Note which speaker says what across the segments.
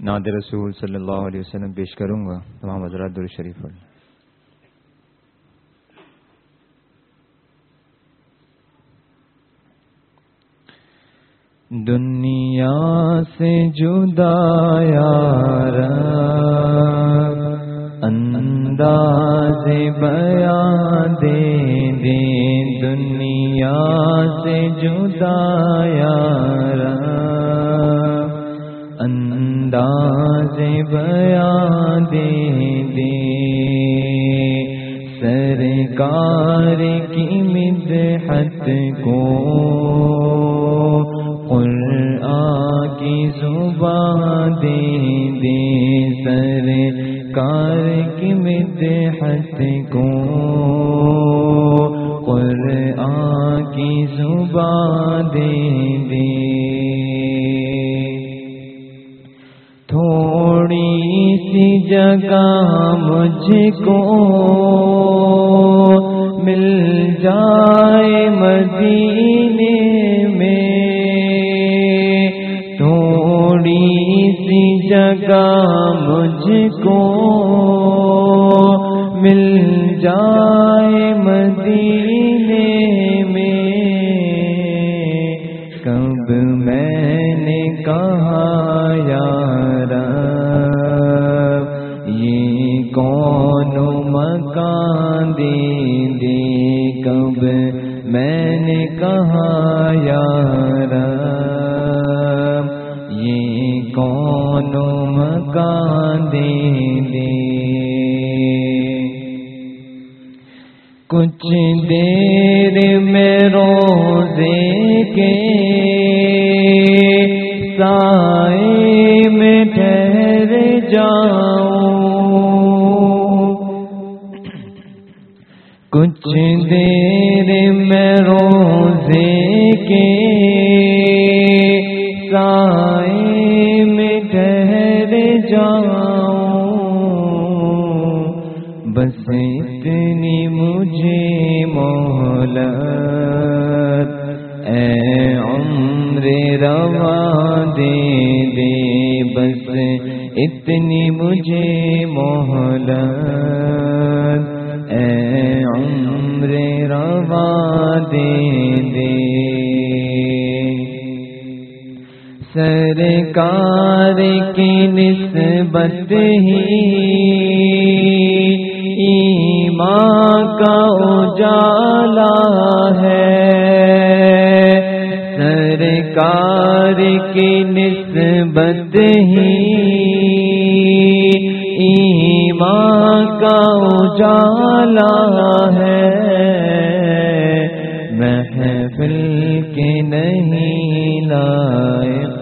Speaker 1: نعت رسول صلی اللہ علیہ وسلم پیش کروں گا. تمام حضرات درود شریف پڑھ لیں. دنیا سے جدا یار انداز بیان دے دے, دنیا سے جدا یار انداز بیان دے دے, سرکار کی مدحت کو قرآن کی زبان دے دے, سرکار کی مدحت کو قرآن کی زبان دے دے. تھوڑی سی جگہ مجھ کو مل جائے مدینے میں, تھوڑی سی جگہ مجھ کو مل جائے مدینے میں, کب میں نے کہا یار یہ کون مکان دے دے, کب میں نے کہا یار یہ کون مکان دے دے. کچھ دیر میں روزے کے سائے میں ٹھہر جاؤں, کچھ دیر میں روزے کے سائے میں ٹھہر جاؤں, بس اتنی مجھے مہلت اے عمر رواں دے دے, بس اتنی مجھے مہلت اے عمر رواں دے دے. سرکار کی نسبت ہی ایمان کا اجالا ہے, سرکار کی نسبت ہی ایمان کا اجالا ہے, محفل کے نہیں لائق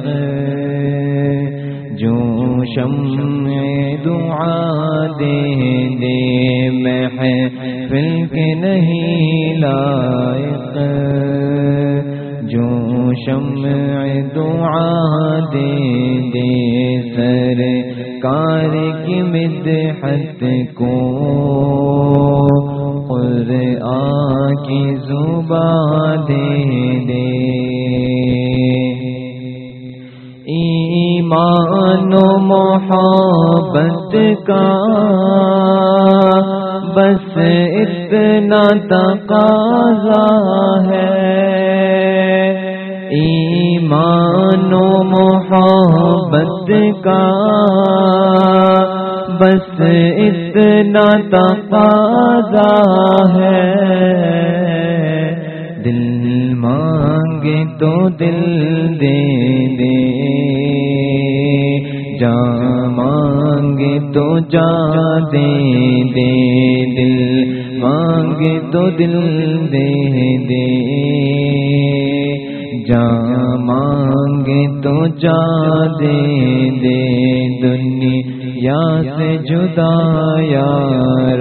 Speaker 1: جو شمع دعا دے دے, محفل کے نہیں لائق جو شمع دعا دے دے, سرکار کی مدحت کو قرآن کی زبان دے دے. ایمان و محبت کا بس اتنا تقاضا ہے, ایمان و محبت کا بس اتنا تقاضا ہے, دل مانگے تو دل دے دے, جان مانگے تو جان دے دے, دل مانگے تو دل دے دے, جان مانگے تو جان دے دے. دنیا سے جدا یار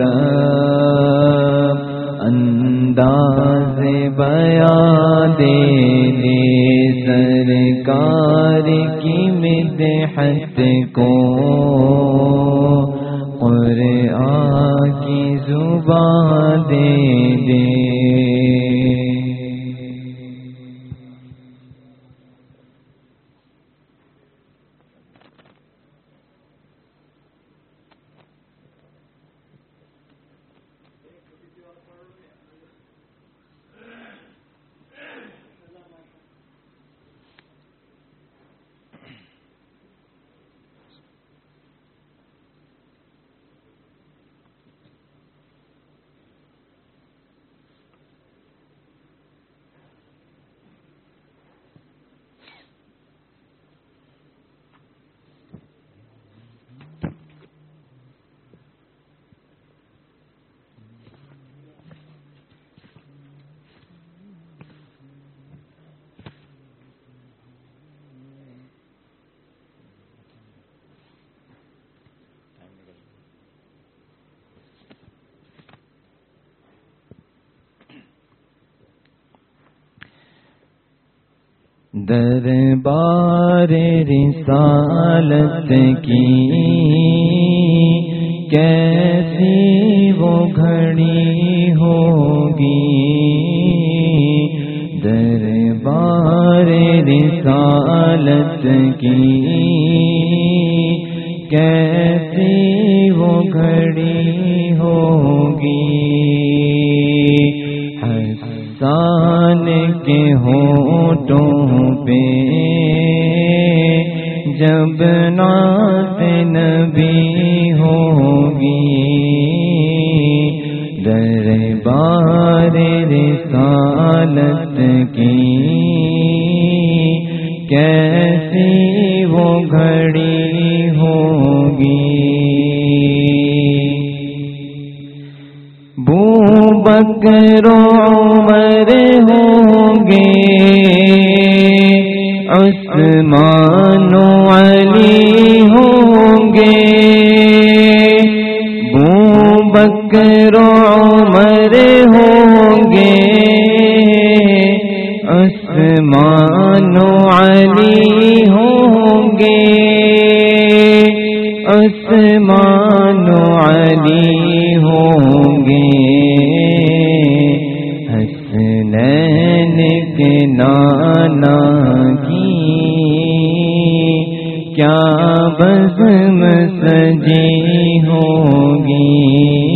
Speaker 1: انداز بیان دے دے, سرکار کی مدحت کو قرآن کی زبان دے دے. دربار رسالت کی کیسی وہ گھڑی ہوگی، دربار رسالت کی کیسی وہ گھڑی ہوگی، حسان کے ہونٹوں پہ جب نعت نبی ہوگی، دربار رسالت کی کیسی وہ گھڑی ہوگی، بکر و عمر ہوں گے، عثمان و علی ہوں گے، بکر و عمر ہوں گے، عثمان و علی ہوں گے، عثمان و علی ہوں گے، حسنین کے نانا کی کیا بزم سجی ہوگی،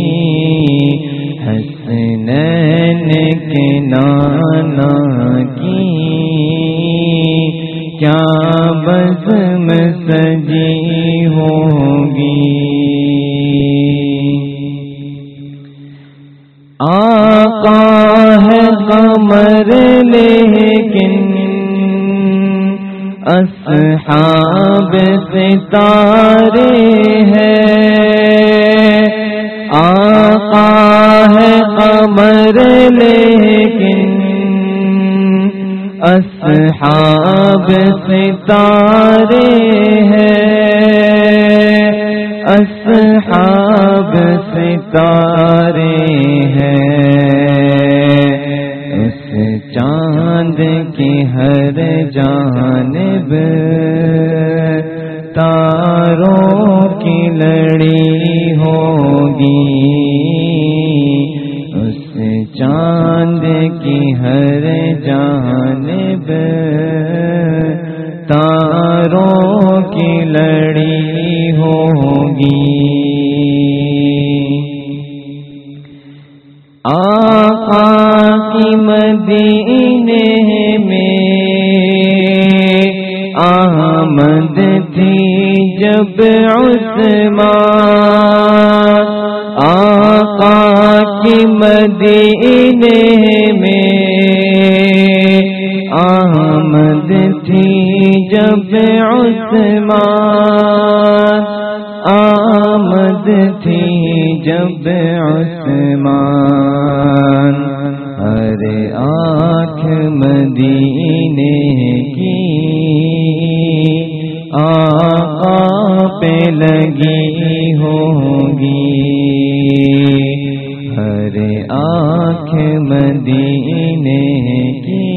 Speaker 1: حسنین کے نانا کی کیا بزم سجی ہوگی، آقا ہے قمر لیکن اصحاب ستارے ہیں، آقا ہے قمر لیکن اصحاب ستارے ہیں، اصحاب ستارے ہیں، اس چاند کی ہر جانب تاروں کی لڑی ہوگی، اس چاند کی ہر جانب تاروں کی لڑی ہوگی، آقا کی مدینے میں آمد تھی جب عثمان، آقا کی مدینے میں آمد تھی جب عثمان، آمد تھی جب عثمان، ارے آنکھ مدینے کی آقا پہ لگی ہوگی، ارے آنکھ مدینے کی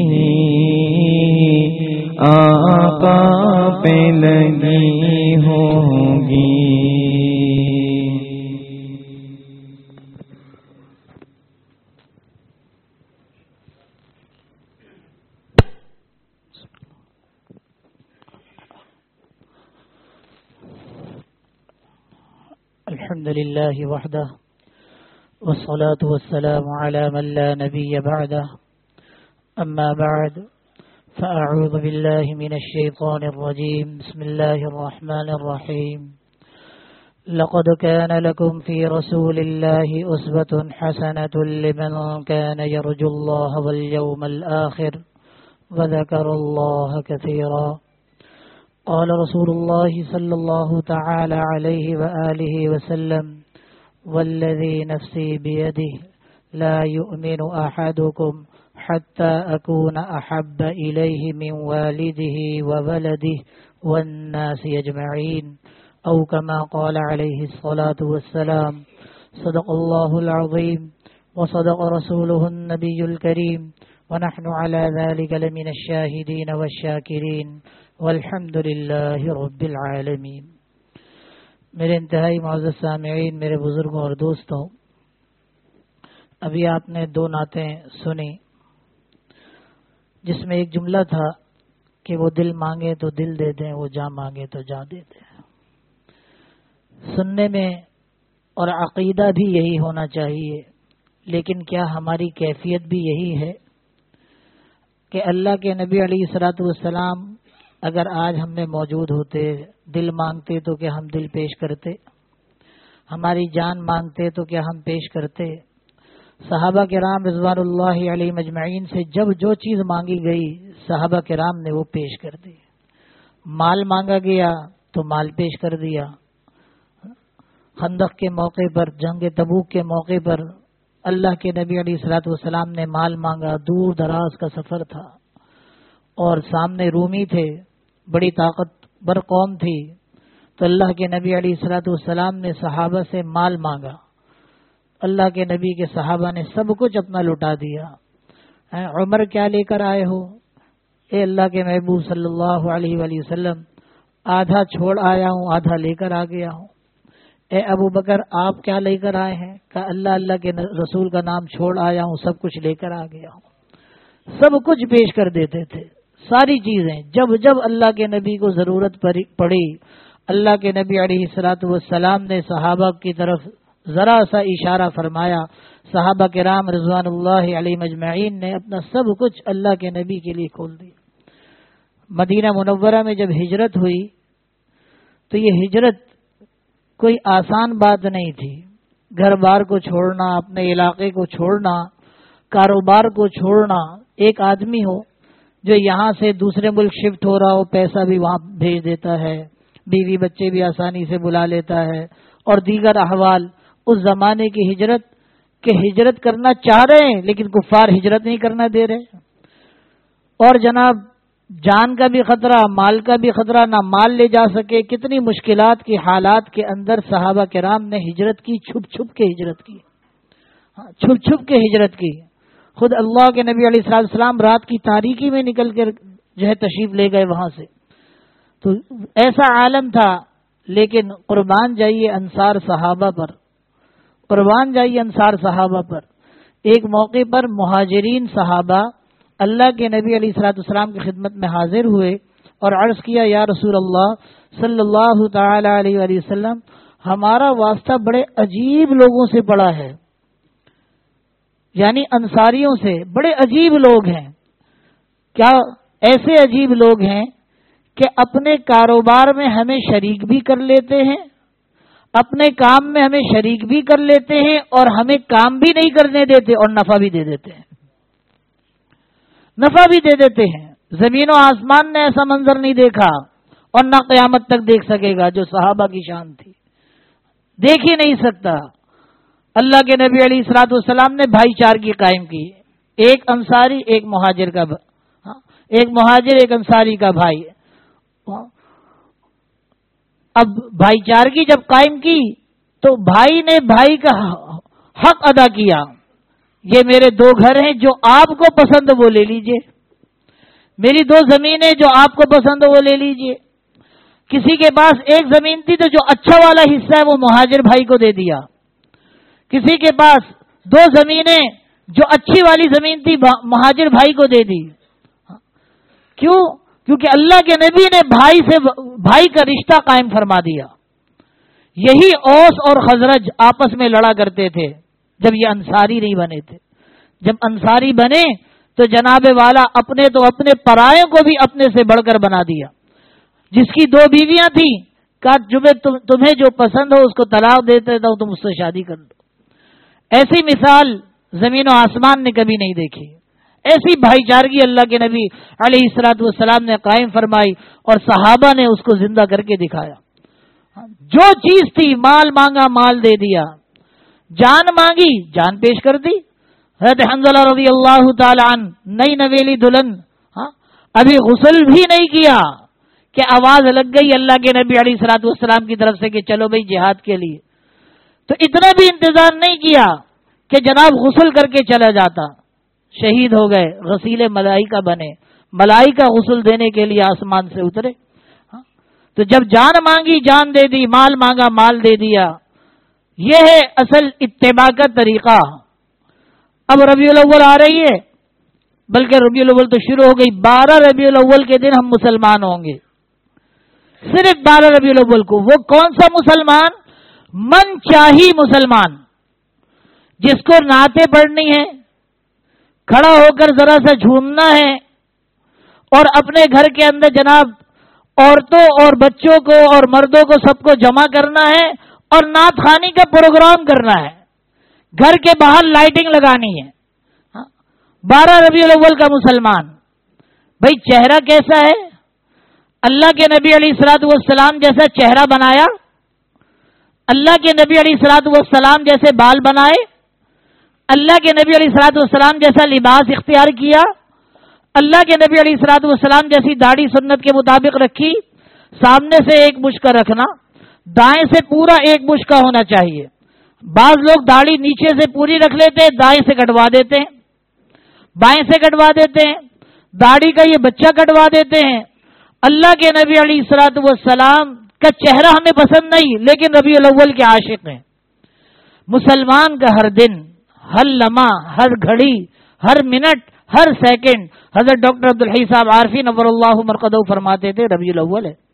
Speaker 1: آقا پہ لگی ہوگی،
Speaker 2: الحمد لله وحده والصلاة والسلام على من لا نبي بعده، أما بعد، فأعوذ بالله من الشيطان الرجيم، بسم الله الرحمن الرحيم، لقد كان لكم في رسول الله أسوة حسنة لمن كان يرجو الله واليوم الآخر وذكر الله كثيرا، قال رسول الله صلى الله تعالى عليه وآله وسلم، والذي نفسي بيده لا يؤمن أحدكم حتى أكون أحب إليه من والده وولده والناس أجمعين، أو كما قال عليه الصلاة والسلام، صدق الله العظيم وصدق رسوله النبي الكريم ونحن على ذلك لمن الشاهدين والشاكرين والحمد لله رب العالمين۔ میرے انتہائی معزز سامعین، میرے بزرگوں اور دوستوں، ابھی آپ نے دو نعتیں سنی جس میں ایک جملہ تھا کہ وہ دل مانگے تو دل دے دیں، وہ جاں مانگے تو جاں دے دیں۔ سننے میں اور عقیدہ بھی یہی ہونا چاہیے، لیکن کیا ہماری کیفیت بھی یہی ہے کہ اللہ کے نبی علیہ الصلوۃ والسلام اگر آج ہم میں موجود ہوتے، دل مانگتے تو کیا ہم دل پیش کرتے؟ ہماری جان مانگتے تو کیا ہم پیش کرتے؟ صحابہ کرام رضوان اللہ علیہ مجمعین سے جب جو چیز مانگی گئی صحابہ کرام نے وہ پیش کر دی۔ مال مانگا گیا تو مال پیش کر دیا۔ خندق کے موقع پر، جنگ تبوک کے موقع پر اللہ کے نبی علیہ الصلوۃ والسلام نے مال مانگا، دور دراز کا سفر تھا اور سامنے رومی تھے، بڑی طاقتور قوم تھی، تو اللہ کے نبی علیہ الصلوۃ والسلام نے صحابہ سے مال مانگا۔ اللہ کے نبی کے صحابہ نے سب کچھ اپنا لٹا دیا۔ عمر کیا لے کر آئے ہو؟ اے اللہ کے محبوب صلی اللہ علیہ وآلہ وسلم، آدھا چھوڑ آیا ہوں، آدھا لے کر آ گیا ہوں۔ اے ابو بکر آپ کیا لے کر آئے ہیں؟ کہ اللہ کے رسول کا نام چھوڑ آیا ہوں، سب کچھ لے کر آ گیا ہوں۔ سب کچھ پیش کر دیتے تھے، ساری چیزیں۔ جب جب اللہ کے نبی کو ضرورت پڑی، اللہ کے نبی علیہ الصلوۃ والسلام نے صحابہ کی طرف ذرا سا اشارہ فرمایا، صحابہ کرام رضوان اللہ علیہ مجمعین نے اپنا سب کچھ اللہ کے نبی کے لیے کھول دیا۔ مدینہ منورہ میں جب ہجرت ہوئی تو یہ ہجرت کوئی آسان بات نہیں تھی۔ گھر بار کو چھوڑنا، اپنے علاقے کو چھوڑنا، کاروبار کو چھوڑنا۔ ایک آدمی ہو جو یہاں سے دوسرے ملک شفٹ ہو رہا ہو، پیسہ بھی وہاں بھیج دیتا ہے، بیوی بچے بھی آسانی سے بلا لیتا ہے، اور دیگر احوال۔ اس زمانے کی ہجرت کہ ہجرت کرنا چاہ رہے ہیں لیکن کفار ہجرت نہیں کرنا دے رہے، اور جناب جان کا بھی خطرہ، مال کا بھی خطرہ، نہ مال لے جا سکے۔ کتنی مشکلات کی حالات کے اندر صحابہ کرام نے ہجرت کی، چھپ چھپ کے ہجرت کی، چھپ چھپ کے ہجرت کی۔ خود اللہ کے نبی علیہ الصلوۃ والسلام رات کی تاریکی میں نکل کر جو ہے تشریف لے گئے وہاں سے، تو ایسا عالم تھا۔ لیکن قربان جائیے انصار صحابہ پر، قربان جائیے انصار صحابہ پر۔ ایک موقع پر مہاجرین صحابہ اللہ کے نبی علیہ الصلوۃ والسلام کی خدمت میں حاضر ہوئے اور عرض کیا، یا رسول اللہ صلی اللہ تعالی علیہ وآلہ وسلم، ہمارا واسطہ بڑے عجیب لوگوں سے پڑا ہے، یعنی انصاریوں سے۔ بڑے عجیب لوگ ہیں۔ کیا ایسے عجیب لوگ ہیں کہ اپنے کاروبار میں ہمیں شریک بھی کر لیتے ہیں، اپنے کام میں ہمیں شریک بھی کر لیتے ہیں، اور ہمیں کام بھی نہیں کرنے دیتے اور نفع بھی دے دیتے ہیں، نفع بھی دے دیتے ہیں۔ زمین و آسمان نے ایسا منظر نہیں دیکھا اور نہ قیامت تک دیکھ سکے گا جو صحابہ کی شان تھی، دیکھ ہی نہیں سکتا۔ اللہ کے نبی علیہ الصلوۃ والسلام نے بھائی چارگی قائم کی، ایک انصاری ایک مہاجر کا، ایک مہاجر ایک انصاری کا بھائی۔ اب بھائی چارگی جب قائم کی تو بھائی نے بھائی کا حق ادا کیا، یہ میرے دو گھر ہیں، جو آپ کو پسند وہ لے لیجئے، میری دو زمینیں جو آپ کو پسند وہ لے لیجئے۔ کسی کے پاس ایک زمین تھی تو جو اچھا والا حصہ ہے وہ مہاجر بھائی کو دے دیا، کسی کے پاس دو زمینیں جو اچھی والی زمین تھی مہاجر بھائی کو دے دی۔ کیوں؟ کیونکہ اللہ کے نبی نے بھائی کا رشتہ قائم فرما دیا۔ یہی اوس اور خزرج آپس میں لڑا کرتے تھے جب یہ انصاری نہیں بنے تھے۔ جب انصاری بنے تو جناب والا اپنے تو اپنے پرائے کو بھی اپنے سے بڑھ کر بنا دیا۔ جس کی دو بیویاں تھیں کہا تمہیں جو پسند ہو اس کو طلاق دیتے تو تم اس سے شادی کر دو۔ ایسی مثال زمین و آسمان نے کبھی نہیں دیکھی۔ ایسی بھائی چارگی اللہ کے نبی علیہ الصلوۃ والسلام نے قائم فرمائی اور صحابہ نے اس کو زندہ کر کے دکھایا۔ جو چیز تھی، مال مانگا مال دے دیا، جان مانگی جان پیش کر دی۔ حضرت حنظلہ رضی اللہ تعالی عنہ نئی نویلی دلہن، ابھی غسل بھی نہیں کیا کہ آواز لگ گئی اللہ کے نبی علیہ الصلوۃ والسلام کی طرف سے کہ چلو بھائی جہاد کے لیے۔ تو اتنا بھی انتظار نہیں کیا کہ جناب غسل کر کے چلا جاتا، شہید ہو گئے، غسیل ملائکہ بنے، ملائکہ غسل دینے کے لیے آسمان سے اترے. تو جب جان مانگی جان دے دی، مال مانگا مال دے دیا. یہ ہے اصل اتباع کا طریقہ. اب ربیع الاول آ رہی ہے، بلکہ ربیع الاول تو شروع ہو گئی. 12 ربیع الاول کے دن ہم مسلمان ہوں گے، صرف 12 ربیع الاول کو. وہ کون سا مسلمان؟ من چاہی مسلمان، جس کو نعتیں پڑھنی ہے، کھڑا ہو کر ذرا سا جھومنا ہے، اور اپنے گھر کے اندر جناب عورتوں اور بچوں کو اور مردوں کو سب کو جمع کرنا ہے اور نعت خوانی کا پروگرام کرنا ہے. گھر کے باہر لائٹنگ لگانی ہے. 12 ربیع الاول کا مسلمان. بھائی چہرہ کیسا ہے؟ اللہ کے نبی علیہ الصلوۃ والسلام جیسا چہرہ بنایا، اللہ کے نبی علیہ الصلوۃ والسلام جیسے بال بنائے، اللہ کے نبی علیہ الصلوۃ والسلام جیسا لباس اختیار کیا، اللہ کے نبی علیہ الصلوۃ والسلام جیسی داڑھی سنت کے مطابق رکھی. سامنے سے ایک مچ کا رکھنا، دائیں سے پورا ایک مچ کا ہونا چاہیے. بعض لوگ داڑھی نیچے سے پوری رکھ لیتے، دائیں سے کٹوا دیتے ہیں، بائیں سے کٹوا دیتے ہیں، داڑھی کا یہ بچہ کٹوا دیتے ہیں. اللہ کے نبی علیہ الصلوۃ والسلام کا چہرہ ہمیں پسند نہیں، لیکن ربیع الاول کے عاشق ہیں. مسلمان کا ہر دن، ہر لمحہ، ہر گھڑی، ہر منٹ، ہر سیکنڈ، حضرت ڈاکٹر عبدالحی صاحب عارفی نور اللہ مرقدہ فرماتے تھے ربیع الاول ہے.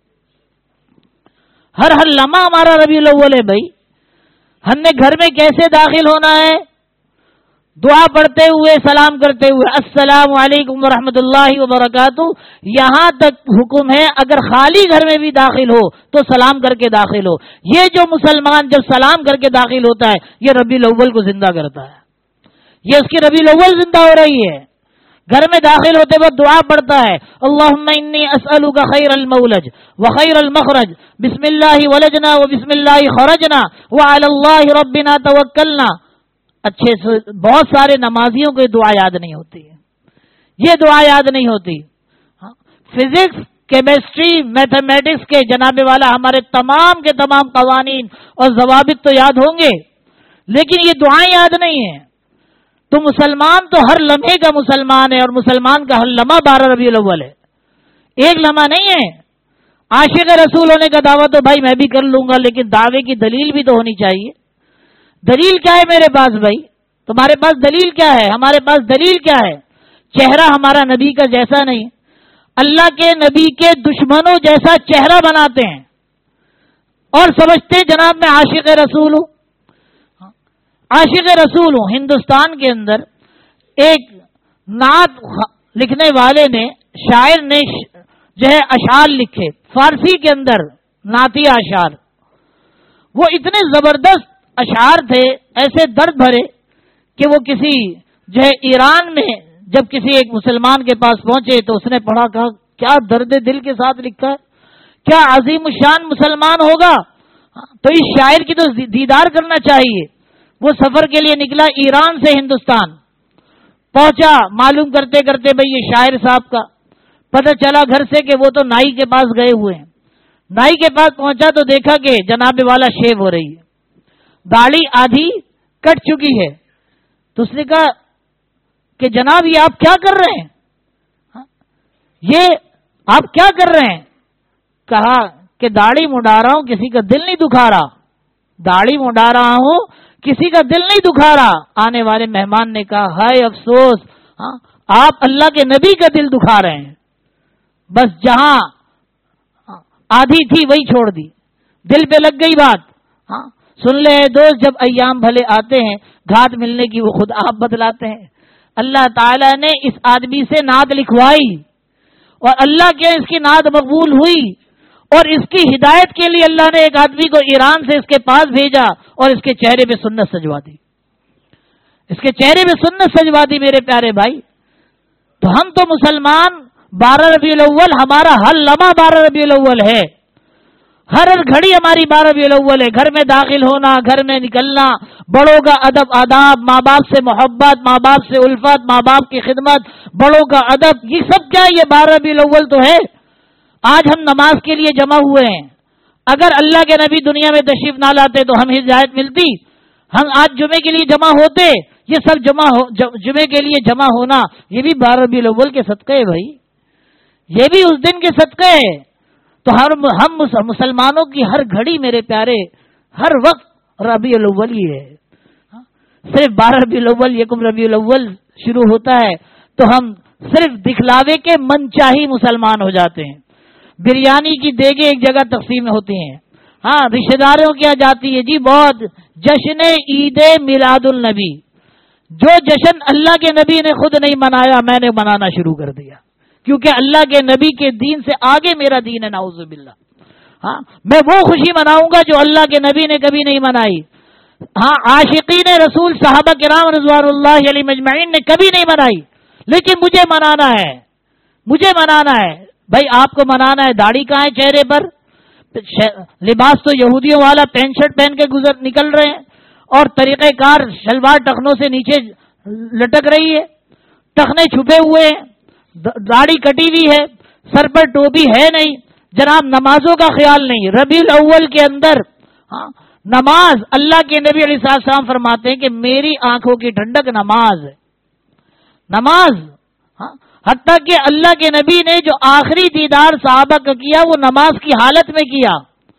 Speaker 2: ہر لمحہ ہمارا ربیع الاول ہے. بھائی ہم نے گھر میں کیسے داخل ہونا ہے؟ دعا پڑھتے ہوئے، سلام کرتے ہوئے، السلام علیکم ورحمۃ اللہ وبرکاتہ. یہاں تک حکم ہے اگر خالی گھر میں بھی داخل ہو تو سلام کر کے داخل ہو. یہ جو مسلمان جب سلام کر کے داخل ہوتا ہے، یہ ربیع الاول کو زندہ کرتا ہے. یہ اس کی ربیع الاول زندہ ہو رہی ہے. گھر میں داخل ہوتے وقت دعا پڑھتا ہے، اللہم انی اسألک خیر المولج وخیر المخرج، بسم اللہ ولجنا وبسم اللہ خرجنا وعلی اللہ ربنا توکلنا. اچھے سے بہت سارے نمازیوں کو یہ دعا یاد نہیں ہوتی ہے، یہ دعا یاد نہیں ہوتی. فزکس، کیمسٹری، میتھمیٹکس کے جناب والا ہمارے تمام کے تمام قوانین اور ضوابط تو یاد ہوں گے، لیکن یہ دعائیں یاد نہیں ہیں. تو مسلمان تو ہر لمحے کا مسلمان ہے، اور مسلمان کا ہر لمحہ 12 ربیع الاول ہے، ایک لمحہ نہیں ہے. عاشق رسول ہونے کا دعویٰ تو بھائی میں بھی کر لوں گا، لیکن دعوے کی دلیل بھی تو ہونی چاہیے. دلیل کیا ہے میرے پاس؟ بھائی تمہارے پاس دلیل کیا ہے؟ ہمارے پاس دلیل کیا ہے؟ چہرہ ہمارا نبی کا جیسا نہیں. اللہ کے نبی کے دشمنوں جیسا چہرہ بناتے ہیں اور سمجھتے ہیں جناب میں عاشق رسول ہوں. عاشق رسول ہوں. ہندوستان کے اندر ایک نعت لکھنے والے نے، شاعر نے جو ہے اشعار لکھے فارسی کے اندر، نعتی اشعار. وہ اتنے زبردست اشعار تھے، ایسے درد بھرے کہ وہ کسی جو ہے ایران میں جب کسی ایک مسلمان کے پاس پہنچے تو اس نے پڑھا، کہا کیا درد دل کے ساتھ لکھا ہے، کیا عظیم الشان مسلمان ہوگا. تو اس شاعر کی تو دیدار کرنا چاہیے. وہ سفر کے لیے نکلا، ایران سے ہندوستان پہنچا. معلوم کرتے کرتے بھئی یہ شاعر صاحب کا پتہ چلا گھر سے کہ وہ تو نائی کے پاس گئے ہوئے ہیں. نائی کے پاس پہنچا تو دیکھا کہ جناب والا شیو ہو رہی ہے، داڑھی آدھی کٹ چکی ہے. تو اس نے کہا کہ جناب یہ آپ کیا کر رہے ہیں، یہ آپ کیا کر رہے ہیں؟ کہا کہ داڑھی منڈا رہا ہوں، کسی کا دل نہیں دکھا رہا. داڑھی منڈا رہا ہوں، کسی کا دل نہیں دکھا رہا. آنے والے مہمان نے کہا ہائے افسوس، آپ اللہ کے نبی کا دل دکھا رہے ہیں. بس جہاں آدھی تھی وہی چھوڑ دی، دل پہ لگ گئی بات. سن لے دوست، جب ایام بھلے آتے ہیں گھاٹ ملنے کی وہ خود آپ بتلاتے ہیں. اللہ تعالیٰ نے اس آدمی سے نعت لکھوائی اور اللہ کے اس کی نعت مقبول ہوئی، اور اس کی ہدایت کے لیے اللہ نے ایک آدمی کو ایران سے اس کے پاس بھیجا اور اس کے چہرے پہ سنت سجوا دی. اس کے چہرے پہ سنت سجوا دی میرے پیارے بھائی. تو ہم تو مسلمان 12 ربیع الاول، ہمارا ہر لمحہ 12 ربیع الاول ہے، ہر گھڑی ہماری 12 ربیع الاول ہے. گھر میں داخل ہونا، گھر میں نکلنا، بڑوں کا ادب آداب، ماں باپ سے محبت، ماں باپ سے الفت، ماں باپ کی خدمت، بڑوں کا ادب، یہ سب کیا یہ 12 ربیع الاول تو ہے. آج ہم نماز کے لیے جمع ہوئے ہیں. اگر اللہ کے نبی دنیا میں تشریف نہ لاتے تو ہمیں ہدایت ملتی؟ ہم آج جمعے کے لیے جمع ہوتے، یہ سب جمعے کے لیے جمع ہونا یہ بھی 12 ربیع الاول کے صدقے ہے بھائی، یہ بھی اس دن کے صدقے ہے۔ تو ہم مسلمانوں کی ہر گھڑی میرے پیارے، ہر وقت ربیع الاول ہی ہے۔ صرف 12 ربیع الاول، یکم ربیع الاول شروع ہوتا ہے تو ہم صرف دکھلاوے کے من چاہی مسلمان ہو جاتے ہیں۔ بریانی کی دیگیں ایک جگہ تقسیم ہوتی ہیں، ہاں رشتہ داروں کیا جاتی ہے جی بہت جشن عید میلاد النبی، جو جشن اللہ کے نبی نے خود نہیں منایا میں نے منانا شروع کر دیا، کیونکہ اللہ کے نبی کے دین سے آگے میرا دین ہے، نعوذ باللہ۔ ہاں میں وہ خوشی مناؤں گا جو اللہ کے نبی نے کبھی نہیں منائی۔ ہاں عاشقین رسول صحابہ کرام رضوان اللہ علیہم اجمعین نے کبھی نہیں منائی، لیکن مجھے منانا ہے، مجھے منانا ہے۔ بھائی آپ کو منانا ہے، داڑھی کہاں ہے چہرے پر؟ لباس تو یہودیوں والا پینٹ شرٹ پہن کے نکل رہے ہیں، اور طریقہ کار شلوار ٹخنوں سے نیچے لٹک رہی ہے، ٹخنے چھپے ہوئے ہیں، داڑھی کٹی ہوئی ہے، سر پر ٹوپی ہے نہیں، جناب نمازوں کا خیال نہیں۔ ربیع الاول کے اندر نماز، اللہ کے نبی علیہ السلام فرماتے ہیں کہ میری آنکھوں کی ٹھنڈک نماز ہے، نماز۔ حتیٰ کہ اللہ کے نبی نے جو آخری دیدار صحابہ کا کیا وہ نماز کی حالت میں کیا۔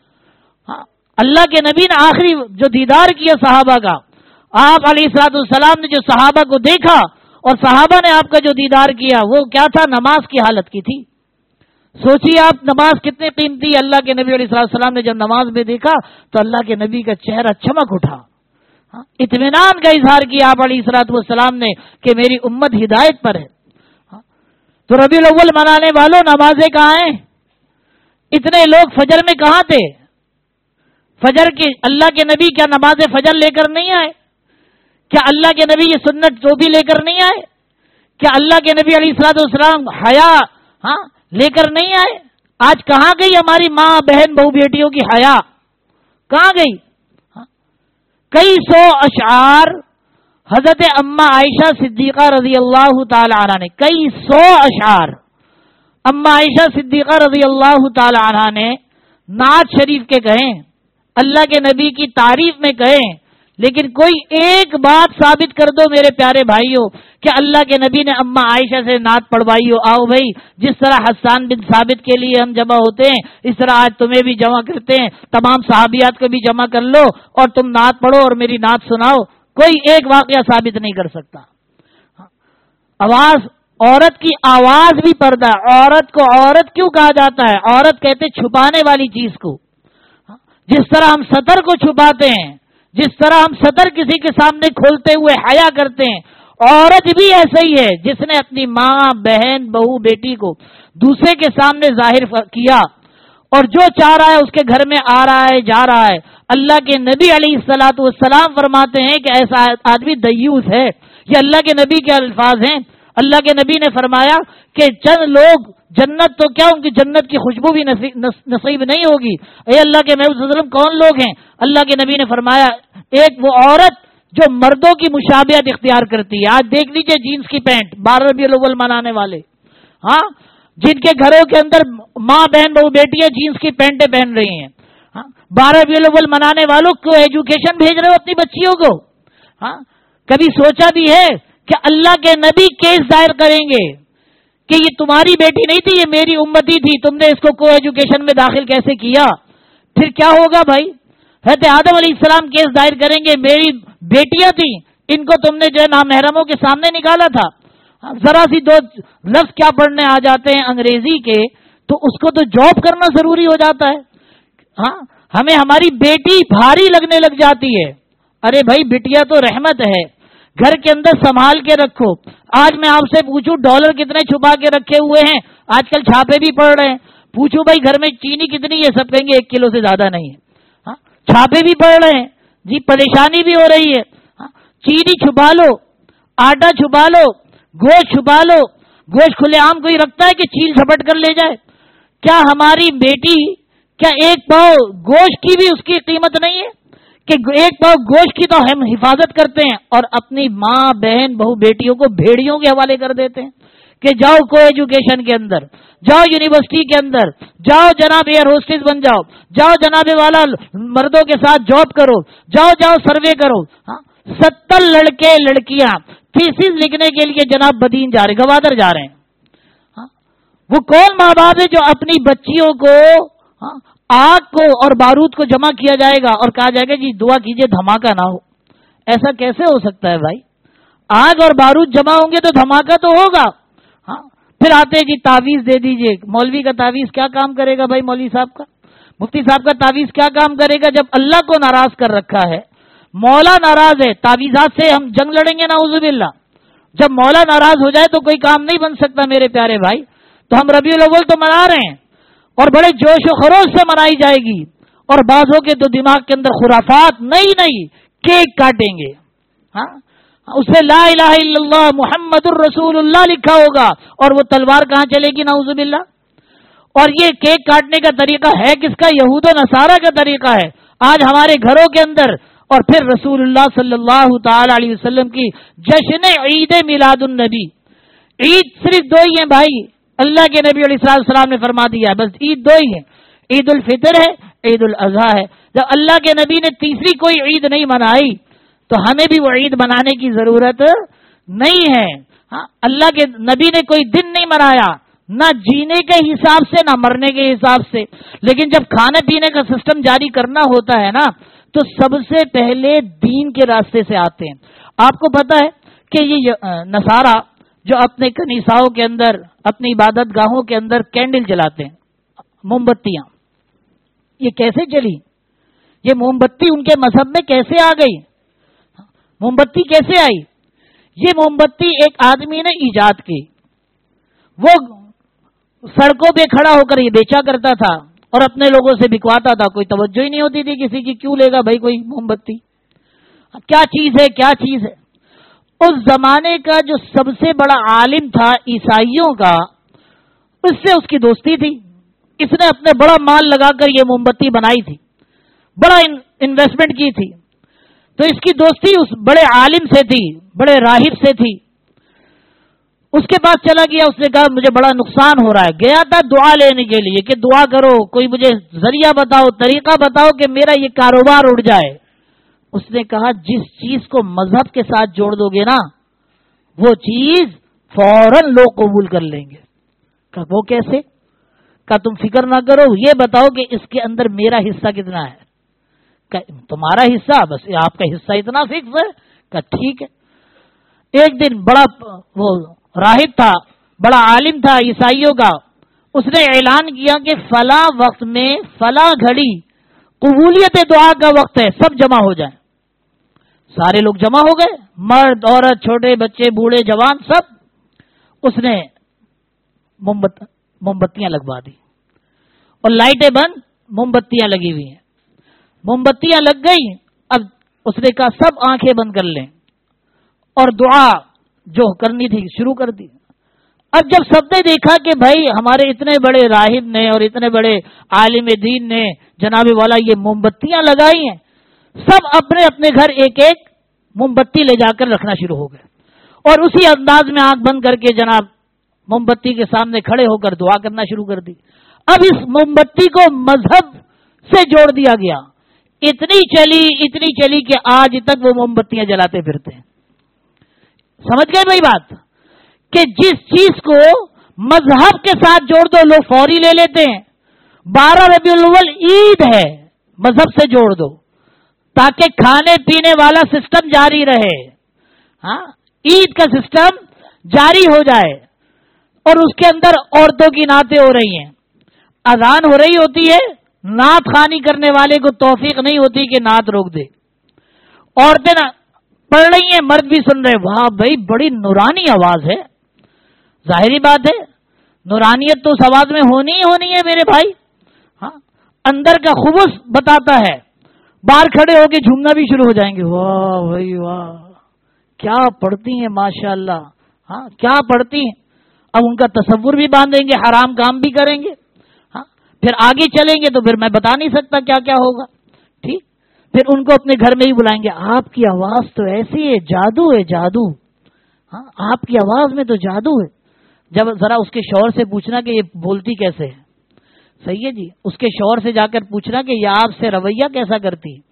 Speaker 2: اللہ کے نبی نے آخری جو دیدار کیا صحابہ کا، آپ علیہ السلام نے جو صحابہ کو دیکھا اور صحابہ نے آپ کا جو دیدار کیا وہ کیا تھا؟ نماز کی حالت کی تھی۔ سوچیے آپ نماز کتنی قیمتی۔ اللہ کے نبی علیہ السلام نے جب نماز میں دیکھا تو اللہ کے نبی کا چہرہ چمک اٹھا، اطمینان کا اظہار کیا آپ علیہ السلام نے کہ میری امت ہدایت پر ہے۔ تو ربیع الاول منانے والوں نمازیں کہاں ہیں؟ اتنے لوگ فجر میں کہاں تھے؟ فجر کی اللہ کے نبی کیا نماز فجر لے کر نہیں آئے؟ کیا اللہ کے نبی یہ سنت جو بھی لے کر نہیں آئے؟ کیا اللہ کے نبی علیہ السلام حیا لے کر نہیں آئے؟ آج کہاں گئی ہماری ماں بہن بہو بیٹیوں کی حیا؟ کہاں گئی؟ کئی سو اشعار حضرت اما عائشہ صدیقہ رضی اللہ تعالی عنہ نے، کئی سو اشعار اما عائشہ صدیقہ رضی اللہ تعالی عنہ نے نعت شریف کے کہیں، اللہ کے نبی کی تعریف میں کہیں، لیکن کوئی ایک بات ثابت کر دو میرے پیارے بھائیوں کہ اللہ کے نبی نے اما عائشہ سے نعت پڑھوائی ہو۔ آؤ بھائی، جس طرح حسان بن ثابت کے لیے ہم جمع ہوتے ہیں اس طرح آج تمہیں بھی جمع کرتے ہیں، تمام صحابیات کو بھی جمع کر لو اور تم نعت پڑھو اور میری نعت سناؤ۔ کوئی ایک واقعہ ثابت نہیں کر سکتا۔ آواز، عورت کی آواز بھی پردہ ہے۔ عورت کو عورت کیوں کہا جاتا ہے؟ عورت کہتے چھپانے والی چیز کو۔ جس طرح ہم سطر کو چھپاتے ہیں، جس طرح ہم سطر کسی کے سامنے کھولتے ہوئے حیا کرتے ہیں، عورت بھی ایسا ہی ہے جس نے اپنی ماں بہن بہو بیٹی کو دوسرے کے سامنے ظاہر کیا اور جو چاہ رہا ہے اس کے گھر میں آ رہا ہے جا رہا ہے۔ اللہ کے نبی علیہ السلام فرماتے ہیں کہ ایسا آدمی دیوس ہے۔ یہ اللہ کے نبی کے الفاظ ہیں۔ اللہ کے نبی نے فرمایا کہ چند لوگ جنت تو کیا ان کی جنت کی خوشبو بھی نصیب نہیں ہوگی۔ اے اللہ کے محبوب صلی اللہ علیہ وسلم کون لوگ ہیں؟ اللہ کے نبی نے فرمایا ایک وہ عورت جو مردوں کی مشابہت اختیار کرتی ہے۔ آج دیکھ لیجئے جینس کی پینٹ 12 ربیع الاول منانے والے، جن کے گھروں کے اندر ماں بہن بہو بیٹیاں جینس کی پینٹیں پہن رہی ہیں، 12 ربیع الاول منانے والوں کو ایجوکیشن بھیج رہے ہو اپنی بچیوں کو۔ کبھی سوچا بھی ہے کہ اللہ کے نبی کیس دائر کریں گے کہ یہ تمہاری بیٹی نہیں تھی، یہ میری امتی تھی، تم نے اس کو ایجوکیشن میں داخل کیسے کیا؟ پھر کیا ہوگا بھائی؟ حضرت آدم علیہ السلام کیس دائر کریں گے، میری بیٹیاں تھیں، ان کو تم نے جو ہے نامحرموں کے سامنے نکالا تھا۔ ذرا سی دو لفظ کیا پڑھنے آ جاتے ہیں انگریزی کے تو اس کو تو جاب کرنا ضروری ہو جاتا ہے۔ ہمیں ہماری بیٹی بھاری لگنے لگ جاتی ہے۔ ارے بھائی بٹیا تو رحمت ہے، گھر کے اندر سنبھال کے رکھو۔ آج میں آپ سے پوچھوں ڈالر کتنے چھپا کے رکھے ہوئے ہیں؟ آج کل چھاپے بھی پڑ رہے ہیں۔ پوچھو بھائی گھر میں چینی کتنی ہے؟ سب کہیں گے 1 کلو سے زیادہ نہیں ہے۔ چھاپے بھی پڑ رہے ہیں جی، پریشانی بھی ہو رہی ہے۔ چینی چھپا لو، آٹا چھپا لو، گوشت چھپا لو۔ گوشت کھلے عام کوئی رکھتا ہے کہ چیل جھپٹ کر لے جائے؟ کیا ہماری بیٹی، کیا 1 پاؤ گوشت کی بھی اس کی قیمت نہیں ہے کہ 1 پاؤ گوشت کی تو ہم حفاظت کرتے ہیں اور اپنی ماں بہن بہو بیٹیوں کو بھیڑیوں کے حوالے کر دیتے ہیں کہ جاؤ کو ایجوکیشن کے اندر، جاؤ یونیورسٹی کے اندر، جاؤ جناب ایئر ہوسٹس بن جاؤ، جاؤ جناب والا مردوں کے ساتھ جاب کرو، جاؤ سروے کرو۔ 70 लड़के लड़कियां थीसिस लिखने के लिए जनाब बदीन जा रहे, गवादर जा रहे हैं। वो कौन माँ बाप है जो अपनी बच्चियों को आग को और बारूद को जमा किया जाएगा और कहा जाएगा जी दुआ कीजिए धमाका ना हो? ऐसा कैसे हो सकता है भाई? आग और बारूद जमा होंगे तो धमाका तो होगा। हाँ, फिर आते हैं जी तावीज दे दीजिए। मौलवी का तावीज क्या काम करेगा भाई? मौलवी साहब का, मुफ्ती साहब का तावीज क्या काम करेगा जब अल्लाह को नाराज कर रखा है? मौला नाराज है, तावीजात से हम जंग लड़ेंगे नाउजुबिल्लाह। जब मौला नाराज हो जाए तो कोई काम नहीं बन सकता मेरे प्यारे भाई। तो हम रबीउल अव्वल तो मना रहे हैं और बड़े जोश व खरोश से मनाई जाएगी, और बाजों के तो दिमाग के अंदर खुराफात नई नई केक काटेंगे। हाँ, उससे ला इलाहा इल्लल्लाह मुहम्मदुर रसूलुल्लाह लिखा होगा और वो तलवार कहां चलेगी नाउजुबिल्लाह। और ये केक काटने का तरीका है किसका? यहूद व नसारा का तरीका है आज हमारे घरों के अंदर। और फिर रसूलुल्लाह सल्लल्लाहु ताला अलैहि वसल्लम की जश्न ईद मिलादुन नबी। ईद सिर्फ दो ही है भाई, अल्लाह के नबी अलैहिस्सलाम ने फरमा दिया बस ईद दो ही है, ईद उल फितर है, ईद उल अज़हा है। जब अल्लाह के नबी ने तीसरी कोई ईद नहीं मनाई तो हमें भी वो ईद मनाने की जरूरत नहीं है। हाँ, अल्लाह के नबी ने कोई दिन नहीं मनाया, ना जीने के हिसाब से ना मरने के हिसाब से। लेकिन जब खाने पीने का सिस्टम जारी करना होता है ना, तो सबसे पहले दीन के रास्ते से आते हैं। आपको पता है कि ये नसारा जो अपने कनीसाओं के अंदर, अपनी इबादत गाहों के अंदर कैंडल जलाते हैं, मोमबत्तियां, ये कैसे चली? ये मोमबत्ती उनके मजहब में कैसे आ गई? मोमबत्ती कैसे आई? ये मोमबत्ती एक आदमी ने इजाद की। वो सड़कों पे खड़ा होकर ये बेचा करता था और अपने लोगों से बिकवाता था। कोई तवज्जो ही नहीं होती थी किसी की, क्यों लेगा भाई कोई मोमबत्ती, क्या चीज है, क्या चीज है। उस जमाने का जो सबसे बड़ा आलिम था ईसाइयों का, उससे उसकी दोस्ती थी। इसने अपने बड़ा माल लगाकर ये मोमबत्ती बनाई थी, बड़ा इन्वेस्टमेंट की थी। तो इसकी दोस्ती उस बड़े आलिम से थी, बड़े राहिब से थी। उसके पास चला गया, उसने कहा मुझे बड़ा नुकसान हो रहा है। गया था दुआ लेने के लिए कि दुआ करो, कोई मुझे जरिया बताओ, तरीका बताओ कि मेरा ये कारोबार उड़ जाए। उसने कहा जिस चीज को मजहब के साथ जोड़ दोगे ना, वो चीज फौरन लोग कबूल कर लेंगे। कहा वो कैसे? कहा तुम फिक्र ना करो, ये बताओ कि इसके अंदर मेरा हिस्सा कितना है। कहा तुम्हारा हिस्सा, बस आपका हिस्सा इतना फिक्स है। कहा ठीक है। एक दिन बड़ा वो राहिब था, बड़ा आलिम था ईसाइयों का, उसने ऐलान किया कि फला वक्त में फला घड़ी कबूलियत दुआ का वक्त है, सब जमा हो जाए। सारे लोग जमा हो गए, मर्द औरत छोटे बच्चे बूढ़े जवान सब। उसने मोमबत्तियां लगवा दी और लाइटें बंद, मोमबत्तियां लगी हुई हैं। मोमबत्तियां लग गई। अब उसने कहा सब आंखें बंद कर लें और दुआ जो करनी थी शुरू कर दी। अब जब सबने देखा कि भाई हमारे इतने बड़े राहिब ने और इतने बड़े आलिम दीन ने जनाबे वाला ये मोमबत्तियां लगाई हैं, सब अपने अपने घर एक एक मोमबत्ती ले जाकर रखना शुरू हो गए और उसी अंदाज में आंख बंद करके जनाब मोमबत्ती के सामने खड़े होकर दुआ करना शुरू कर दी। अब इस मोमबत्ती को मजहब से जोड़ दिया गया। इतनी चली कि आज तक वो मोमबत्तियां जलाते फिरते हैं। समझ गए भाई बात? कि जिस चीज को मजहब के साथ जोड़ दो लोग फौरी ले लेते हैं। 12 रबीउल अव्वल ईद है, मजहब से जोड़ दो ताकि खाने पीने वाला सिस्टम जारी रहे। हाँ, ईद का सिस्टम जारी हो जाए और उसके अंदर औरतों की नातें हो रही हैं, अजान हो रही होती है, नात खानी करने वाले को तौफीक नहीं होती कि नात रोक दे। औरतें ना पढ़ रही हैं, मर्द भी सुन रहे। वाह भाई बड़ी नूरानी आवाज है। जाहिरी बात है नूरानियत तो उस आवाज में होनी ही होनी है मेरे भाई। हाँ, अंदर का खुबूस बताता है। बाहर खड़े होके झूमना भी शुरू हो जाएंगे। वाह भाई वाह, क्या पढ़ती हैं माशाअल्लाह। हाँ, क्या पढ़ती हैं। अब उनका तसव्वुर भी बांधेंगे, हराम काम भी करेंगे। हाँ, फिर आगे चलेंगे तो फिर मैं बता नहीं सकता क्या क्या होगा। ठीक, फिर उनको अपने घर में ही बुलाएंगे। आपकी आवाज तो ऐसी है, जादू है जादू। हाँ, आपकी आवाज में तो जादू है। जब जरा उसके शौहर से पूछना कि ये बोलती कैसे है। सही है जी, उसके शौहर से जाकर पूछना कि ये आपसे रवैया कैसा करती है।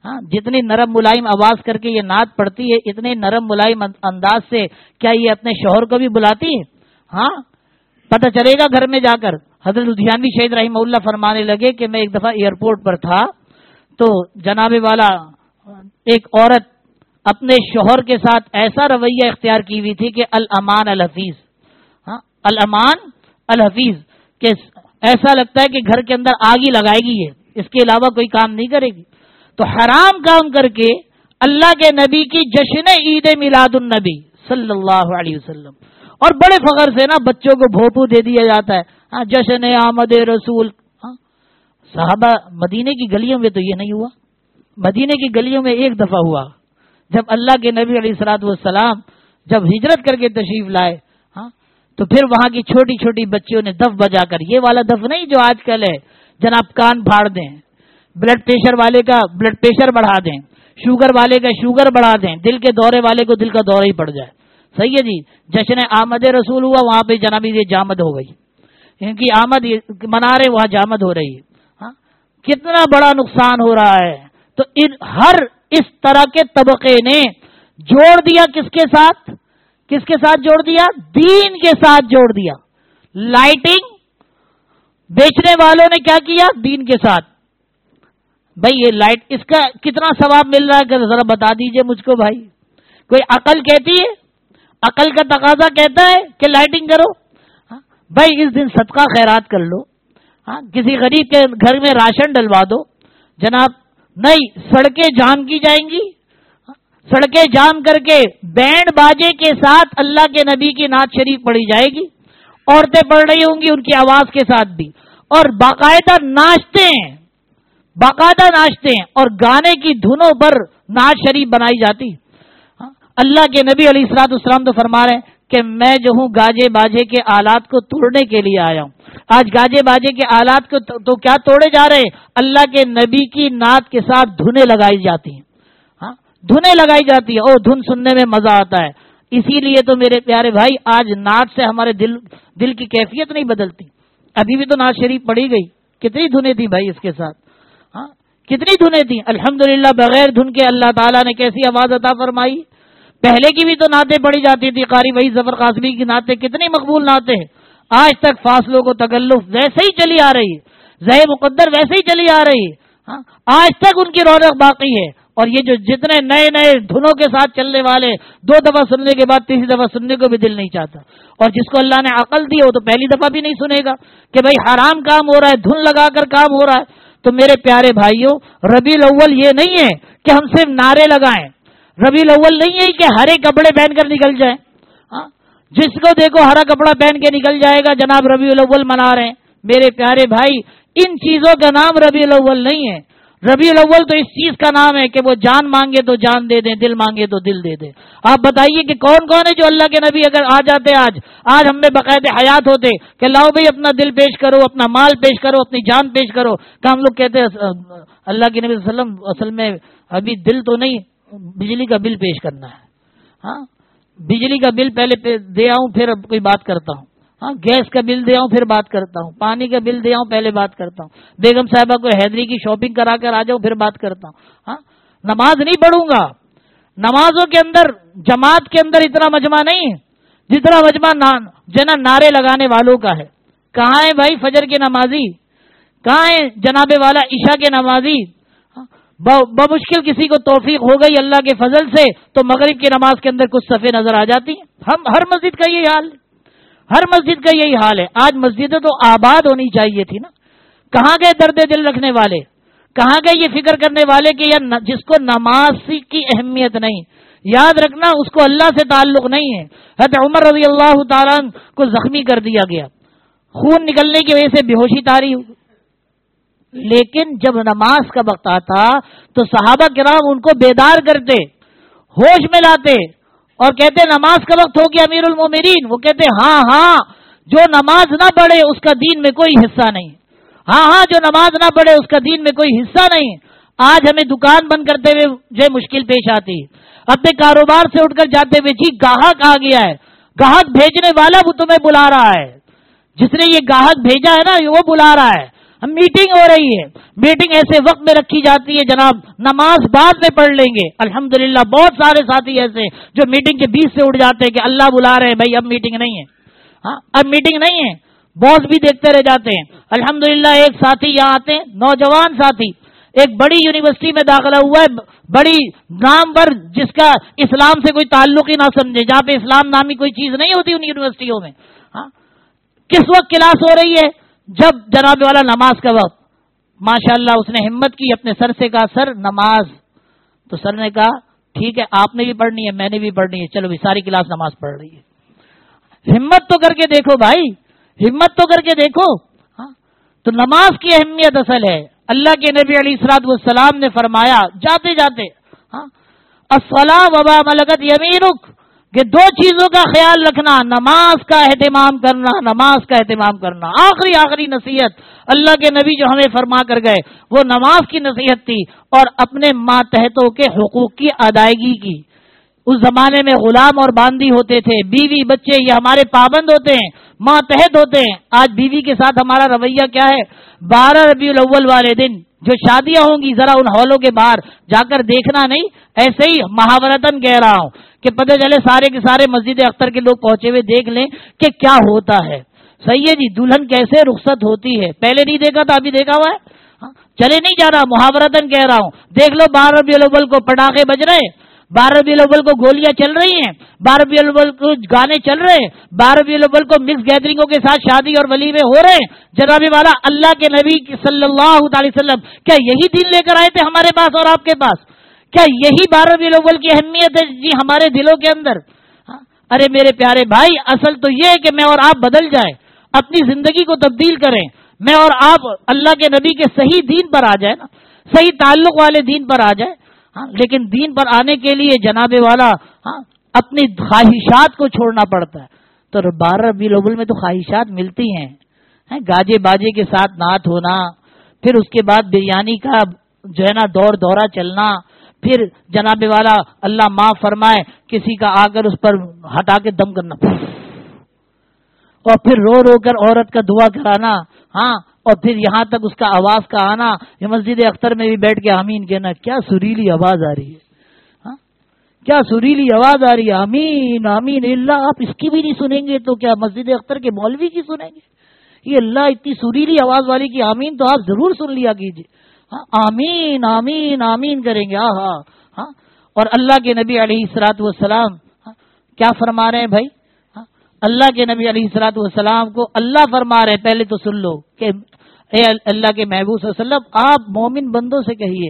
Speaker 2: ہاں جتنی نرم ملائم آواز کر کے یہ نعت پڑھتی ہے، اتنے نرم ملائم انداز سے کیا یہ اپنے شوہر کو بھی بلاتی ہے؟ ہاں پتہ چلے گا گھر میں جا کر۔ حضرت لدھیانوی شہید رحمہ اللہ فرمانے لگے کہ میں ایک دفعہ ایئرپورٹ پر تھا تو جناب والا ایک عورت اپنے شوہر کے ساتھ ایسا رویہ اختیار کی ہوئی تھی کہ الامان الحفیظ، ہاں الامان الحفیظ، کہ ایسا لگتا ہے کہ گھر کے اندر آگ ہی لگائے گی، یہ اس کے علاوہ کوئی کام نہیں کرے گی۔ تو حرام کام کر کے اللہ کے نبی کی جشن عید میلاد النبی صلی اللہ علیہ وسلم، اور بڑے فخر سے نا بچوں کو بھوپو دے دیا جاتا ہے، ہاں جشن آمد رسول۔ ہاں صحابہ مدینے کی گلیوں میں تو یہ نہیں ہوا، مدینے کی گلیوں میں ایک دفعہ ہوا جب اللہ کے نبی علیہ الصلوۃ والسلام جب ہجرت کر کے تشریف لائے، ہاں تو پھر وہاں کی چھوٹی چھوٹی بچیوں نے دف بجا کر، یہ والا دف نہیں جو آج کل ہے جناب کان پھاڑ دیں، بلڈ پریشر والے کا بلڈ پریشر بڑھا دیں، شوگر والے کا شوگر بڑھا دیں، دل کے دورے والے کو دل کا دورہ ہی پڑ جائے۔ صحیح ہے جی، جشن آمد رسول ہوا، وہاں پہ جناب یہ جامد ہو گئی، ان کی آمد منا رہے وہاں جامد ہو رہی ہے۔ ہاں کتنا بڑا نقصان ہو رہا ہے۔ تو ہر اس طرح کے طبقے نے جوڑ دیا کس کے ساتھ؟ کس کے ساتھ جوڑ دیا؟ دین کے ساتھ جوڑ دیا۔ لائٹنگ بیچنے والوں نے کیا کیا؟ دین کے ساتھ۔ بھائی یہ لائٹ اس کا کتنا ثواب مل رہا ہے کہ ذرا بتا دیجئے مجھ کو بھائی۔ کوئی عقل کہتی ہے، عقل کا تقاضا کہتا ہے کہ لائٹنگ کرو؟ بھائی اس دن صدقہ خیرات کر لو، ہاں کسی غریب کے گھر میں راشن ڈلوا دو جناب۔ نہیں، سڑکیں جام کی جائیں گی، سڑکیں جام کر کے بینڈ باجے کے ساتھ اللہ کے نبی کی نعت شریف پڑھی جائے گی، عورتیں پڑھ رہی ہوں گی ان کی آواز کے ساتھ بھی، اور باقاعدہ ناچتے ہیں، باقاعدہ ناچتے ہیں، اور گانے کی دھنوں پر نعت شریف بنائی جاتی۔ اللہ کے نبی علیہ الصلوۃ والسلام تو فرما رہے ہیں کہ میں جو ہوں گاجے باجے کے آلات کو توڑنے کے لیے آیا ہوں۔ آج گاجے باجے کے آلات کو تو کیا توڑے جا رہے ہیں؟ اللہ کے نبی کی نعت کے ساتھ دھنیں لگائی جاتی ہیں، ہاں دھنیں لگائی جاتی ہیں، اور دھن سننے میں مزہ آتا ہے۔ اسی لیے تو میرے پیارے بھائی آج نعت سے ہمارے دل کی کیفیت نہیں بدلتی۔ ابھی بھی تو نعت شریف پڑھی گئی، کتنی دھنیں تھیں بھائی اس کے ساتھ، ہاں کتنی دھنیں تھیں۔ الحمدللہ بغیر دھن کے اللہ تعالیٰ نے کیسی آواز عطا فرمائی۔ پہلے کی بھی تو نعتیں پڑھی جاتی تھی، قاری وحید ظفر قاسمی کی نعتیں کتنی مقبول نعتیں ہیں، آج تک فاصلوں کو تکلف ویسے ہی چلی آ رہی ہے، زہ مقدر ویسے ہی چلی آ رہی ہے، ہاں آج تک ان کی رونق باقی ہے۔ اور یہ جو جتنے نئے نئے دھنوں کے ساتھ چلنے والے، دو دفعہ سننے کے بعد تیسری دفعہ سننے کو بھی دل نہیں چاہتا، اور جس کو اللہ نے عقل دی وہ تو پہلی دفعہ بھی نہیں سنے گا کہ بھائی حرام کام ہو رہا ہے، دھن لگا کر کام ہو رہا ہے۔ تو میرے پیارے بھائیوں، ربیع الاول یہ نہیں ہے کہ ہم صرف نعرے لگائیں، ربیع الاول نہیں ہے کہ ہرے کپڑے پہن کر نکل جائیں، ہاں جس کو دیکھو ہرا کپڑا پہن کے نکل جائے گا جناب ربیع الاول منا رہے ہیں۔ میرے پیارے بھائی ان چیزوں کا نام ربیع الاول نہیں ہے۔ ربیع الاول تو اس چیز کا نام ہے کہ وہ جان مانگے تو جان دے دیں، دل مانگے تو دل دے دیں۔ آپ بتائیے کہ کون کون ہے جو اللہ کے نبی اگر آ جاتے آج ہم میں باقاعدہ حیات ہوتے کہ لاؤ بھائی اپنا دل پیش کرو، اپنا مال پیش کرو، اپنی جان پیش کرو، کہ ہم لوگ کہتے ہیں اللہ کے نبی صلی اللہ علیہ وسلم اصل میں ابھی دل تو نہیں، بجلی کا بل پیش کرنا ہے، ہاں بجلی کا بل پہلے دے آؤں پھر کوئی بات کرتا ہوں، ہاں گیس کا بل دے آؤں پھر بات کرتا ہوں، پانی کا بل دے آؤں پہلے بات کرتا ہوں، بیگم صاحبہ کو حیدری کی شاپنگ کرا کر آ جاؤں پھر بات کرتا ہوں، ہاں نماز نہیں پڑھوں گا۔ نمازوں کے اندر جماعت کے اندر اتنا مجمع نہیں ہے جتنا مجمع جنا نعرے لگانے والوں کا ہے۔ کہاں ہے بھائی فجر کے نمازی؟ کہاں ہے جناب والا عشاء کے نمازی؟ بمشکل کسی کو توفیق ہو گئی اللہ کے فضل سے تو مغرب کی نماز کے اندر کچھ صفیں نظر آ جاتی ہیں۔ ہم ہر مسجد کا یہی حال ہے، ہر مسجد کا یہی حال ہے۔ آج مسجدیں تو آباد ہونی چاہیے تھی نا، کہاں گئے درد دل رکھنے والے؟ کہاں گئے یہ فکر کرنے والے کہ یار جس کو نماز کی اہمیت نہیں، یاد رکھنا اس کو اللہ سے تعلق نہیں ہے۔ حضرت عمر رضی اللہ تعالیٰ کو زخمی کر دیا گیا، خون نکلنے کی وجہ سے بے ہوشی طاری ہوئی، لیکن جب نماز کا وقت آتا تو صحابہ کرام ان کو بیدار کرتے، ہوش میں لاتے اور کہتے نماز کا وقت ہو گیا امیر المومنین۔ وہ کہتے ہاں جو نماز نہ پڑھے اس کا دین میں کوئی حصہ نہیں، ہاں جو نماز نہ پڑھے اس کا دین میں کوئی حصہ نہیں۔ آج ہمیں دکان بند کرتے ہوئے جو مشکل پیش آتی، اپنے کاروبار سے اٹھ کر جاتے ہوئے جی گاہک آ گیا ہے، گاہک بھیجنے والا وہ تمہیں بلا رہا ہے، جس نے یہ گاہک بھیجا ہے نا وہ بلا رہا ہے، میٹنگ ہو رہی ہے، میٹنگ ایسے وقت میں رکھی جاتی ہے جناب، نماز بعد میں پڑھ لیں گے. الحمدللہ بہت سارے ساتھی ایسے جو میٹنگ کے بیچ سے اٹھ جاتے ہیں کہ اللہ بلا رہے ہیں، بھائی اب میٹنگ نہیں ہے. ہاں اب میٹنگ نہیں ہے، باس بھی دیکھتے رہ جاتے ہیں. الحمدللہ ایک ساتھی یہاں آتے ہیں، نوجوان ساتھی، ایک بڑی یونیورسٹی میں داخلہ ہوا ہے، بڑی نامور، جس کا اسلام سے کوئی تعلق ہی نہ سمجھے، جہاں پہ اسلام نامی کوئی چیز نہیں ہوتی ان یونیورسٹیوں میں. ہاں کس وقت کلاس ہو رہی ہے؟ جب جناب والا نماز کا وقت. ماشاءاللہ اس نے ہمت کی، اپنے سر سے کہا سر نماز. تو سر نے کہا ٹھیک ہے، آپ نے بھی پڑھنی ہے میں نے بھی پڑھنی ہے، چلو بھی ساری کلاس نماز پڑھ رہی ہے. ہمت تو کر کے دیکھو بھائی، ہمت تو کر کے دیکھو. ہاں تو نماز کی اہمیت اصل ہے. اللہ کے نبی علیہ الصلوۃ والسلام نے فرمایا جاتے جاتے الصلاۃ وما ملکت یمینک، کہ دو چیزوں کا خیال رکھنا، نماز کا اہتمام کرنا، نماز کا اہتمام کرنا. آخری نصیحت اللہ کے نبی جو ہمیں فرما کر گئے وہ نماز کی نصیحت تھی، اور اپنے ماتحتوں کے حقوق کی ادائیگی کی. اس زمانے میں غلام اور باندی ہوتے تھے، بیوی بچے یہ ہمارے پابند ہوتے ہیں، ماتحت ہوتے ہیں. آج بیوی کے ساتھ ہمارا رویہ کیا ہے؟ 12 ربیع الاول والے دن جو شادیاں ہوں گی ذرا ان ہالوں کے باہر جا کر دیکھنا نہیں، ایسے ہی محاورتاً کہہ رہا ہوں کہ پتہ چلے سارے کے سارے مسجد اختر کے لوگ پہنچے ہوئے دیکھ لیں کہ کیا ہوتا ہے. صحیح ہے جی، دلہن کیسے رخصت ہوتی ہے، پہلے نہیں دیکھا تھا ابھی دیکھا ہوا ہے. چلے نہیں جا رہا، محاورتاً کہہ رہا ہوں، دیکھ لو 12 ربیع الاول کو پٹاخے بج رہے، 12 ربیع الاول کو گولیاں چل رہی ہیں، 12 ربیع الاول کو گانے چل رہے ہیں، 12 ربیع الاول کو مکس گیدرنگوں کے ساتھ شادی اور ولیمے ہو رہے ہیں. جناب والا اللہ کے نبی صلی اللہ علیہ وسلم کیا یہی دین لے کر آئے تھے ہمارے پاس اور آپ کے پاس؟ کیا یہی 12 ربیع الاول کی اہمیت ہے جی ہمارے دلوں کے اندر؟ ارے میرے پیارے بھائی، اصل تو یہ ہے کہ میں اور آپ بدل جائیں، اپنی زندگی کو تبدیل کریں، میں اور آپ اللہ کے نبی کے صحیح دین پر آ جائیں نا، صحیح تعلق والے دین پر آ جائیں. لیکن دین پر آنے کے لیے جناب والا اپنی خواہشات کو چھوڑنا پڑتا ہے. تو 12 ربیع الاول میں تو خواہشات ملتی ہیں، گاجے باجے کے ساتھ نعت ہونا، پھر اس کے بعد بریانی کا جو ہے نا دورہ چلنا، پھر جناب والا اللہ معاف فرمائے کسی کا آ کر اس پر ہٹا کے دم کرنا، اور پھر رو رو کر عورت کا دعا کرانا. اور پھر یہاں تک اس کا آواز کا آنا، یہ مسجد اختر میں بھی بیٹھ کے آمین کہنا. کیا سریلی آواز آ رہی ہے، کیا سریلی آواز آ رہی ہے، آمین آمین. اللہ آپ اس کی بھی نہیں سنیں گے تو کیا مسجد اختر کے مولوی کی سنیں گے؟ یہ اللہ اتنی سریلی آواز والی کی آمین تو آپ ضرور سن لیا کیجیے. آمین آمین آمین کریں گے. اور اللہ کے نبی علیہ الصلوۃ والسلام کیا فرما رہے ہیں بھائی؟ اللہ کے نبی علیہ الصلوۃ والسلام کو اللہ فرما رہے ہیں، پہلے تو سن لو کہ اے اللہ کے محبوب صلی اللہ علیہ وسلم آپ مومن بندوں سے کہیے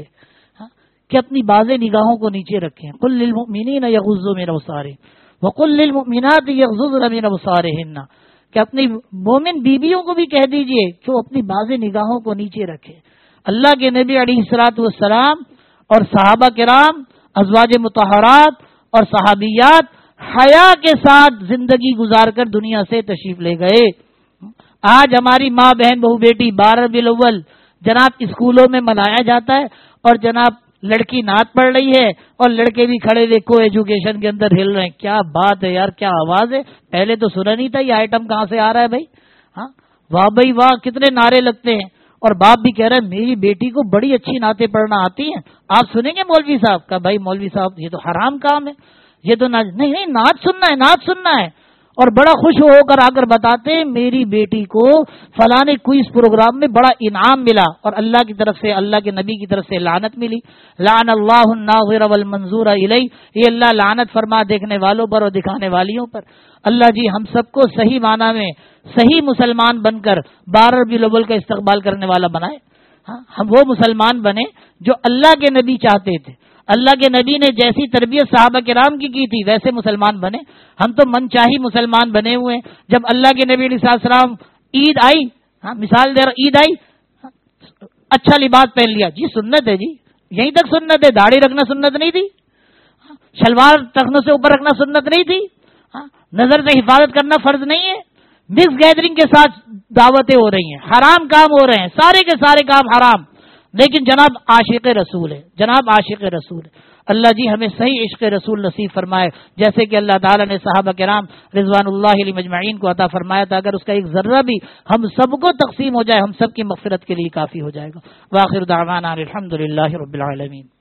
Speaker 2: کہ اپنی باز نگاہوں کو نیچے رکھیں. قل للمؤمنین یغضوا من ابصارہم وقل للمؤمنات یغضضن من ابصارہن، کہ اپنی مومن بیویوں کو بھی کہہ دیجئے کہ وہ اپنی باز نگاہوں کو نیچے رکھیں. اللہ کے نبی علیہ الصلوۃ والسلام اور صحابہ کرام، ازواج مطہرات اور صحابیات حیا کے ساتھ زندگی گزار کر دنیا سے تشریف لے گئے. آج ہماری ماں بہن بہو بیٹی 12 ربیع الاول جناب اسکولوں میں منایا جاتا ہے، اور جناب لڑکی نعت پڑھ رہی ہے اور لڑکے بھی کھڑے ہوئے کو ایجوکیشن کے اندر ہل رہے ہیں. کیا بات ہے یار، کیا آواز ہے، پہلے تو سنا نہیں تھا یہ آئٹم کہاں سے آ رہا ہے بھائی. واہ بھائی واہ، کتنے نعرے لگتے ہیں. اور باپ بھی کہہ رہا ہے میری بیٹی کو بڑی اچھی نعتیں پڑھنا آتی ہیں، آپ سنیں گے مولوی صاحب کا؟ بھائی مولوی صاحب یہ تو حرام کام ہے، یہ تو نہیں نعت سننا ہے، نعت سننا ہے. اور بڑا خوش ہو کر آ کر بتاتے ہیں میری بیٹی کو فلانے کوئز پروگرام میں بڑا انعام ملا، اور اللہ کی طرف سے، اللہ کے نبی کی طرف سے لعنت ملی. لعن اللہ الناظر والمنظور الیہ، یہ اللہ لعنت فرما دیکھنے والوں پر اور دکھانے والیوں پر. اللہ جی ہم سب کو صحیح معنی میں صحیح مسلمان بن کر 12 ربیع الاول کا استقبال کرنے والا بنائے. ہم وہ مسلمان بنے جو اللہ کے نبی چاہتے تھے. اللہ کے نبی نے جیسی تربیت صحابہ کرام کی تھی ویسے مسلمان بنے. ہم تو من چاہی مسلمان بنے ہوئے ہیں. جب اللہ کے نبی علیہ السلام عید آئی، مثال دے رہا، عید آئی اچھا لباس پہن لیا، جی سنت ہے، جی یہیں تک سنت ہے. داڑھی رکھنا سنت نہیں تھی، شلوار ٹخنوں سے اوپر رکھنا سنت نہیں تھی، نظر سے حفاظت کرنا فرض نہیں ہے. مکس گیدرنگ کے ساتھ دعوتیں ہو رہی ہیں، حرام کام ہو رہے ہیں، سارے کے سارے کام حرام. لیکن جناب عاشق رسول ہے، جناب عاشق رسول ہے. اللہ جی ہمیں صحیح عشق رسول نصیب فرمائے، جیسے کہ اللہ تعالیٰ نے صحابہ کرام رضوان اللہ علیہ مجمعین کو عطا فرمایا تھا، اگر اس کا ایک ذرہ بھی ہم سب کو تقسیم ہو جائے ہم سب کی مغفرت کے لیے کافی ہو جائے گا۔ وآخر دعوانا الحمدللہ رب العالمین۔